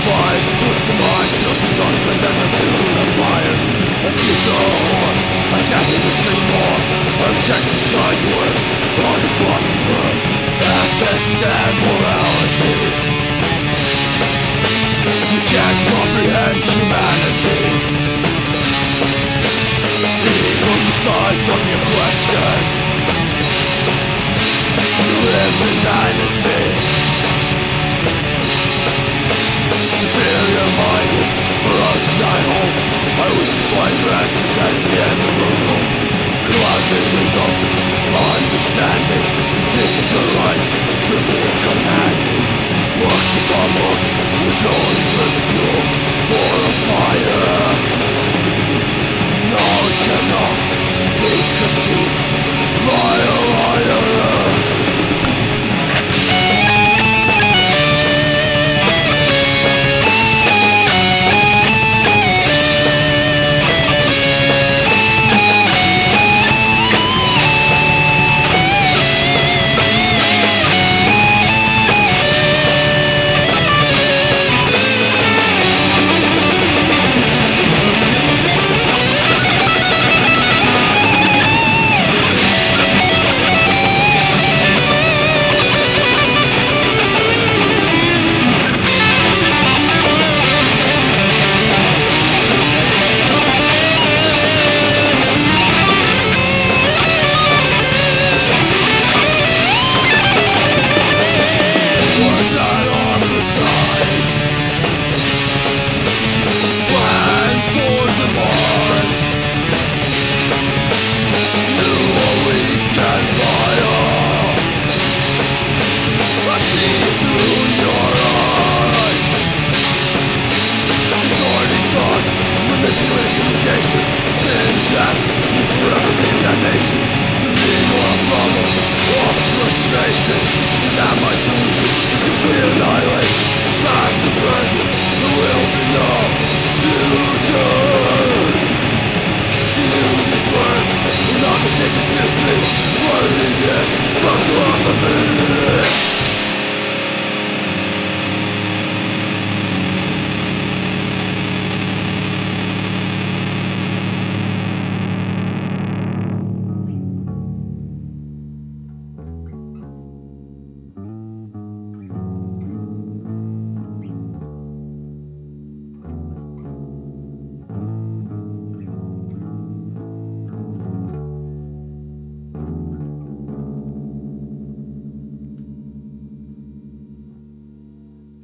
fires, twisted minds, look dark and then to the fires. A teacher or whore, I can't even sing more. Unchecked the sky's words, on the philosopher, ethics and morality. You can't comprehend humanity. Equals the size of your questions. You live in vanity. Superior minded, for us I hope. I wish to find your answers at the end of the road. Cloud visions of understanding. It's your right to be commanded. Books upon books, which only gives fuel for a fire. Knowledge cannot be conceived by a liar. Take it seriously, what it is, fuck